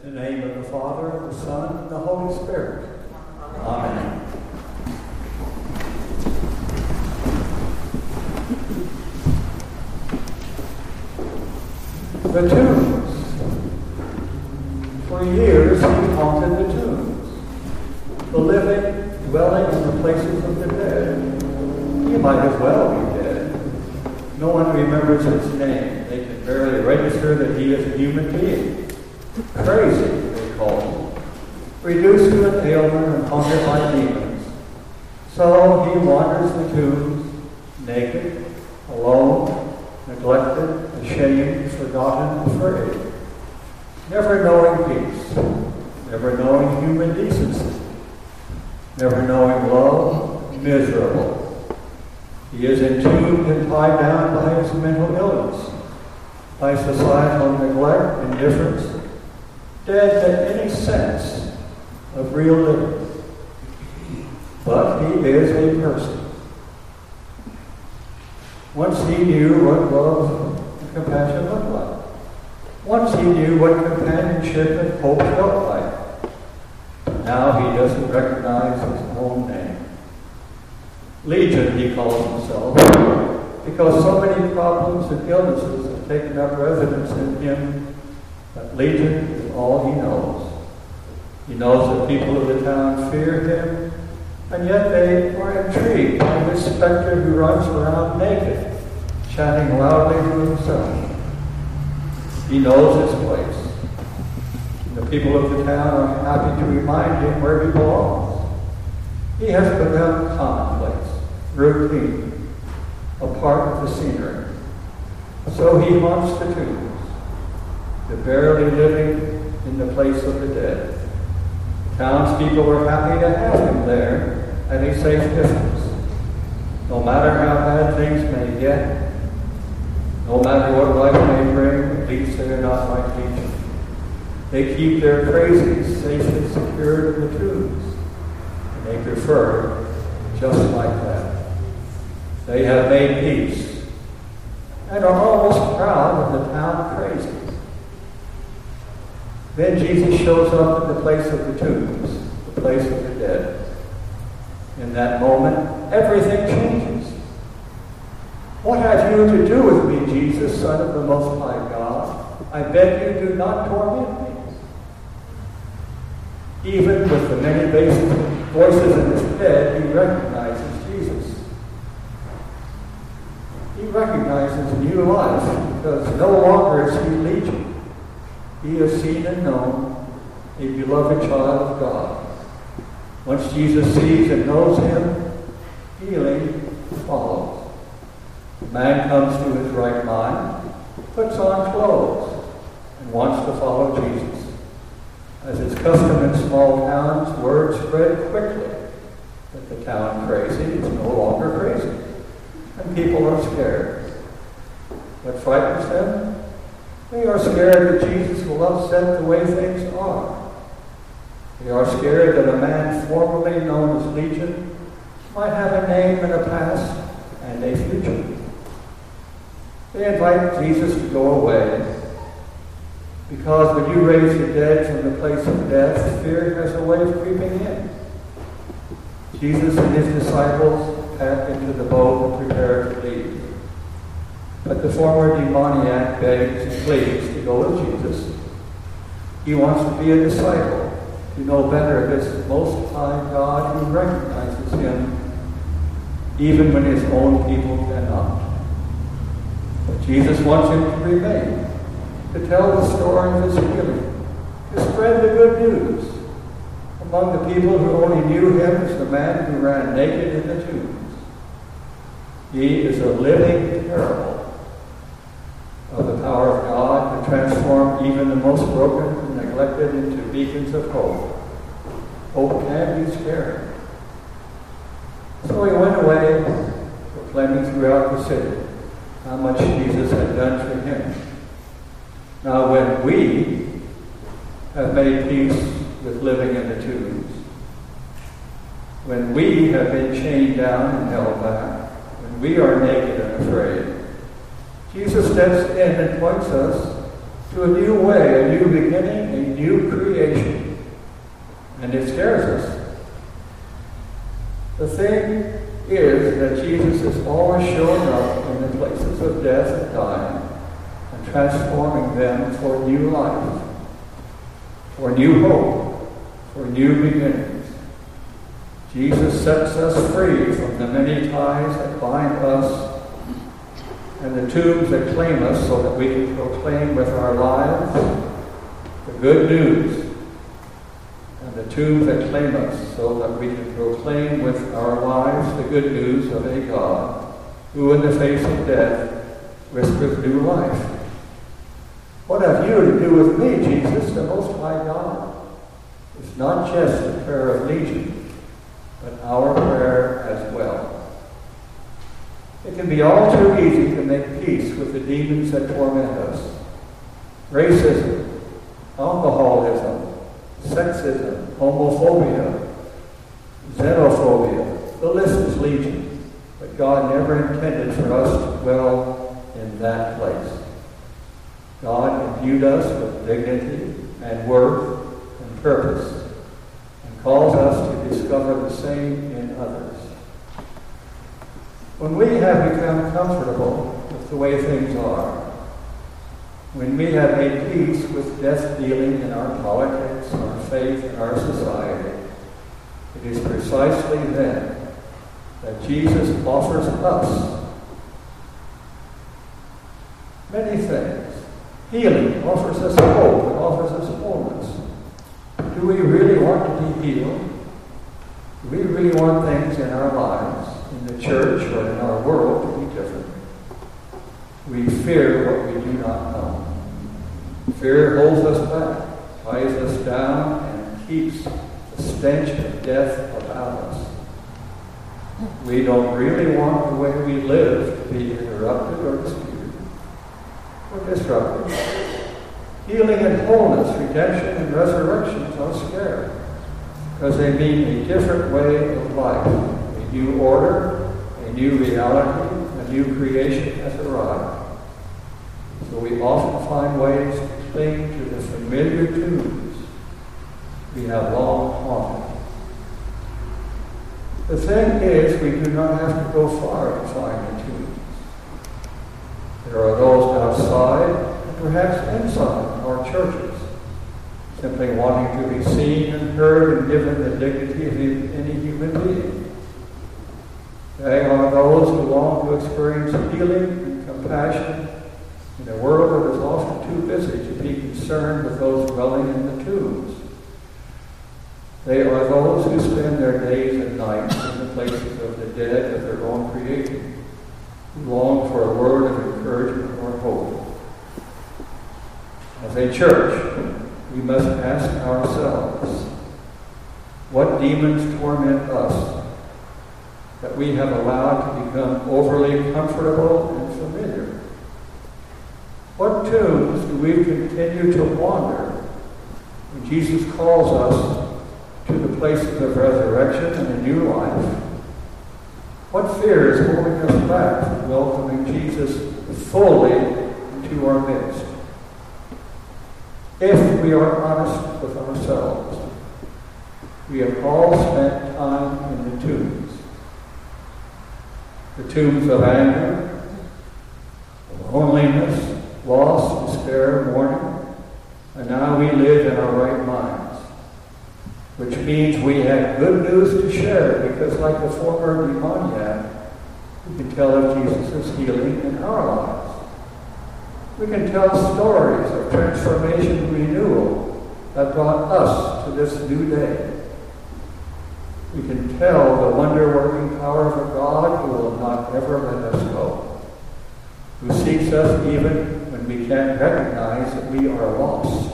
In the name of the Father, the Son, and the Holy Spirit. Amen. The tombs. For years he haunted the tombs. The living dwelling in the places of the dead. He might as well be dead. No one remembers his name. They can barely register that he is a human being. Crazy, they call him. Reduced to an ailment and haunted by demons. So he wanders the tombs, naked, alone, neglected, ashamed, forgotten, afraid. Never knowing peace. Never knowing human decency. Never knowing love, miserable. He is entombed and tied down by his mental illness, by societal neglect, indifference, dead to any sense of real living. But he is a person. Once he knew what love and compassion looked like. Once he knew what companionship and hope felt like. But now he doesn't recognize his own name. Legion, he calls himself, because so many problems and illnesses have taken up residence in him that Legion is all he knows. He knows that people of the town fear him, and yet they are intrigued by this specter who runs around naked, chanting loudly to himself. He knows his place. And the people of the town are happy to remind him where he belongs. He has become commonplace, routine, a part of the scenery. So he haunts the tombs, the barely living in the place of the dead. Townspeople are happy to have him there at a safe distance. No matter how bad things may get, no matter what life may bring, at least they are not like Legion. They keep their crazies safe and secure in the tombs, and they prefer just like that. They have made peace and are almost proud of the town crazy. Then Jesus shows up in the place of the tombs, the place of the dead. In that moment, everything changes. What have you to do with me, Jesus, Son of the Most High God? I beg you, do not torment me. Even with the many voices in his head, he recognizes Jesus. He recognizes new life because no longer is he Legion. He is seen and known, a beloved child of God. Once Jesus sees and knows him, healing follows. The man comes to his right mind, puts on clothes, and wants to follow Jesus. As is custom in small towns, word spread quickly that the town crazy is no longer crazy, and people are scared. What frightens them? They are scared that Jesus will upset the way things are. They are scared that a man formerly known as Legion might have a name and a past and a future. They invite Jesus to go away because when you raise the dead from the place of death, fear has a way of creeping in. Jesus and his disciples pack into the boat and prepare to leave. But the former demoniac begs and pleads to go with Jesus. He wants to be a disciple, to know better this Most High God who recognizes him even when his own people cannot. But Jesus wants him to remain, to tell the story of his healing, to spread the good news among the people who only knew him as the man who ran naked in the tombs. He is a living parable of the power of God to transform even the most broken and neglected into beacons of hope. Hope can be scary. So he went away, proclaiming throughout the city how much Jesus had done for him. Now when we have made peace with living in the tombs, when we have been chained down and held back, when we are naked and afraid, Jesus steps in and points us to a new way, a new beginning, a new creation, and it scares us. The thing is that Jesus is always showing up in the places of death and dying and transforming them for new life, for new hope, for new beginnings. Jesus sets us free from the many ties that bind us and the tombs that claim us so that we can proclaim with our lives the good news, and the tombs that claim us so that we can proclaim with our lives the good news of a God who in the face of death whispers new life. What have you to do with me, Jesus, the Most High God? It's not just a prayer of legion, but our prayer as well. It can be all too easy to make peace with the demons that torment us. Racism, alcoholism, sexism, homophobia, xenophobia. The list is legion. But God never intended for us to dwell in that place. God imbued us with dignity and worth and purpose and calls us to discover the same in others. When we have become comfortable with the way things are, when we have made peace with death dealing in our politics, our faith, and our society, it is precisely then that Jesus offers us many things. Healing offers us hope, it offers us wholeness. Do we really want to be healed? Do we really want things in our lives, in the church or in our world, to be different? We fear what we do not know. Fear holds us back, ties us down, and keeps the stench of death about us. We don't really want the way we live to be interrupted or disputed or disrupted. Healing and wholeness, redemption and resurrection are scary because they mean a different way of life, a new order, a new reality, a new creation has arrived. So we often find ways to cling to the familiar tombs we have long haunted. The thing is, we do not have to go far to find the tombs. There are those outside, and perhaps inside our churches, simply wanting to be seen and heard and given the dignity of any human being. There are those who long to experience healing and compassion in a world that is often too busy to be concerned with those dwelling in the tombs. They are those who spend their days and nights in the places of the dead of their own creation, who long for a word of encouragement or hope. As a church, we must ask ourselves, what demons torment us that we have allowed to become overly comfortable and familiar? What tombs do we continue to wander when Jesus calls us to the places of resurrection and a new life? What fear is holding us back from welcoming Jesus fully into our midst? If we are honest with ourselves, we have all spent time in the tombs. The tombs of anger, of loneliness, loss, despair, mourning, and now we live in our right minds, which means we have good news to share, because like the former demoniac, we can tell of Jesus' healing in our lives. We can tell stories of transformation and renewal that brought us to this new day. We can tell the wonder-working power of a God who will not ever let us go, who seeks us even when we can't recognize that we are lost.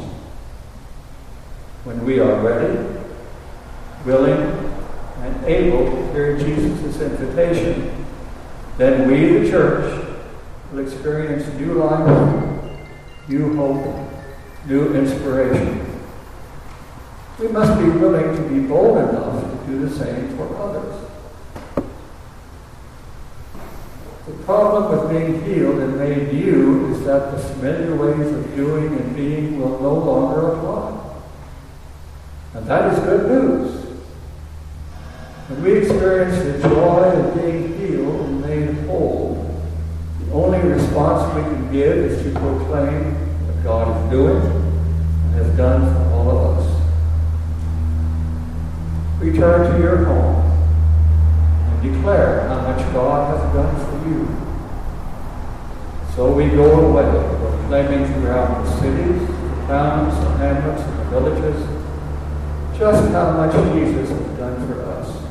When we are ready, willing, and able to hear Jesus' invitation, then we, the church, will experience new life, new hope, new inspiration. We must be willing to be bold enough to do the same for others. The problem with being healed and made new is that the familiar ways of doing and being will no longer apply. That is good news. When we experience the joy of being healed and made whole, the only response we can give is to proclaim what God is doing and has done for all of us. Return to your home and declare how much God has done for you. So we go away, proclaiming throughout the cities, the towns, the hamlets, and the villages, just how much Jesus has done for us.